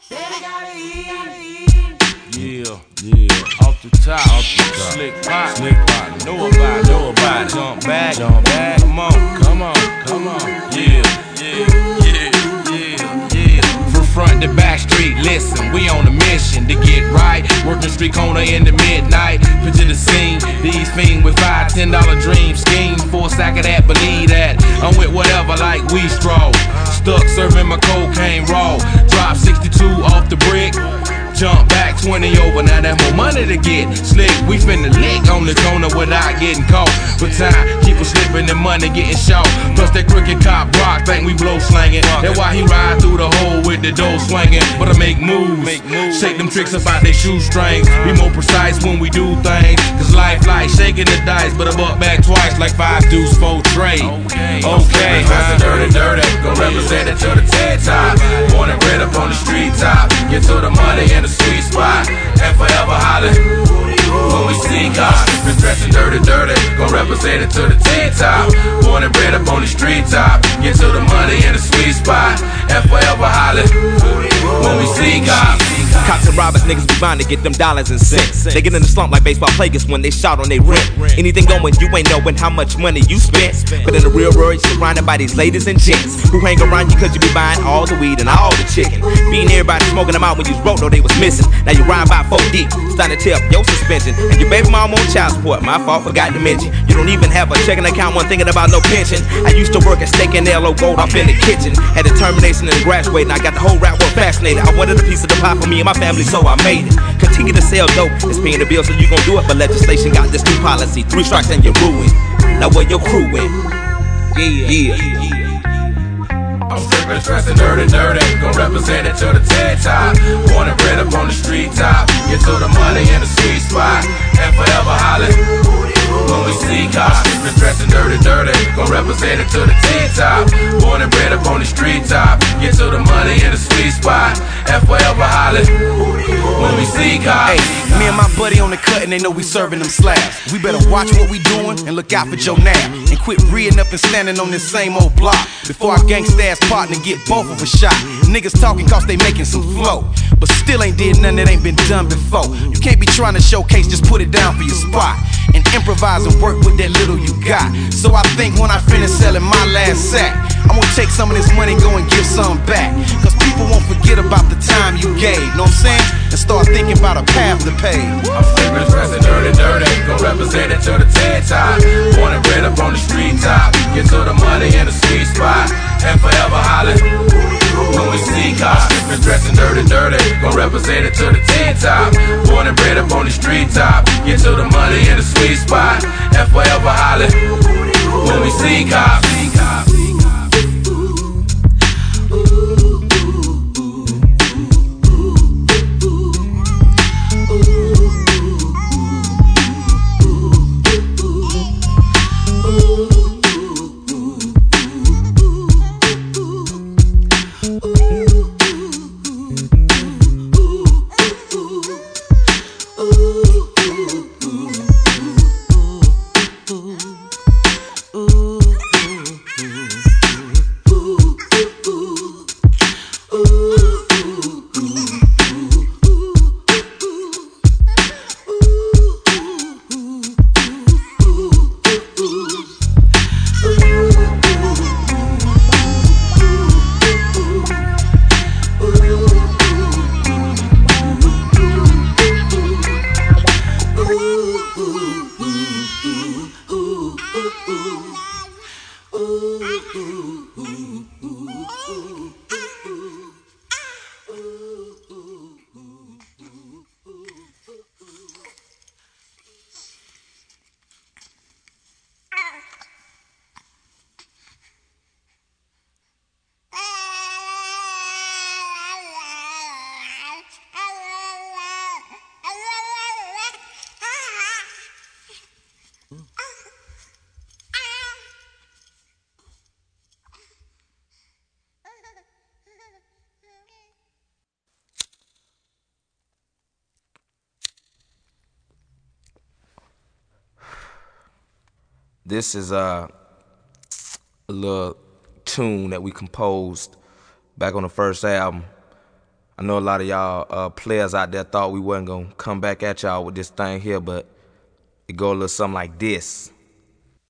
Yeah, yeah, off the top, slick pot, know about it, jump back, come on, yeah, from front to back street, listen, we on a mission to get right, working street corner in the midnight, picture the scene, these fiends with $5, $10 dream scheme, for a sack of that, believe that, I'm with whatever like we stroll, stuck serving my cocaine raw, drop 62 off the brick, jump back 20 over, now that's more money to get. Slick, we finna lick on the corner without getting caught. But time, keep us slipping and money getting short. Plus that crooked cop rock, think we blow slanging. That's why he ride through the hole with the dough swinging. But I make moves, shake them tricks about their shoestrings. Be more precise when we do things. Cause life like shaking the dice, but I buck back twice like 5 deuce 4 trade. Okay, dirty, gon' represent it to the TED top. Born and bred up on the street top. Get to the money and the sweet spot, and forever hollering when we see God. Been dressing dirty, gon' represent it to the T-top. Born and bred up on the street top. Get to the money and the sweet spot, and forever hollering when we see God. Cops and robbers, niggas be bound to get them dollars and cents. They get in the slump like baseball players when they shot on they rent. Anything going, you ain't knowing how much money you spent. But in the real world, you're surrounded by these ladies and gents who hang around you cause you be buying all the weed and all the chicken. Being everybody smoking them out when you broke, though they was missing. Now you ride by 4 deep, starting to tear up your suspension. And your baby mom on child support, my fault, forgot to mention. You don't even have a checking account, one thinking about no pension. I used to work at Steak and L.O. Gold up in the kitchen. Had determination and graduating, I got the whole rap world fascinated. I wanted a piece of the pie for me and my family, so I made it. Continue to sell dope, it's paying the bill, so you gon' do it. But legislation got this new policy, 3 strikes and you're ruined. Now where your crew in? Yeah. I'm sippin', dressing dirty, gon' represent it to the TED top. Born and bred up on the street top. Get to the money and the sweet spot, and forever hollering when we see God. Sippin', dressing dirty, gon' represent it to the T-top. Born and bred up on the street top. Get to the money and the sweet spot, and forever hollering when we see God. Hey, me and my buddy on the cut and they know we serving them slabs. We better watch what we doing and look out for Joe Nab. And quit reading up and standing on this same old block before our gangsta ass partner get both of us shot. Niggas talking cause they making some flow, but still ain't did nothing that ain't been done before. You can't be trying to showcase, just put it down for your spot and improvise and work with that little you got. So I think when I finish selling my last sack, I'm gonna take some of this money, go and give some back. Cause people won't forget about the time you gave, know what I'm saying? And start thinking about a path to pay. I'm sippin', dressing dirty, gon' represent it to the TED top. Born and bred up on the street top. Get to the money and the sweet spot, and forever hollering when we see God. Sippin', dressing dirty, gon' represent it to the T-top. Born and bred up on the street top. Get to the money and the sweet spot, and forever hollering when we see God. This is a little tune that we composed back on the first album. I know a lot of y'all players out there thought we wasn't gonna come back at y'all with this thing here, but it go a little something like this.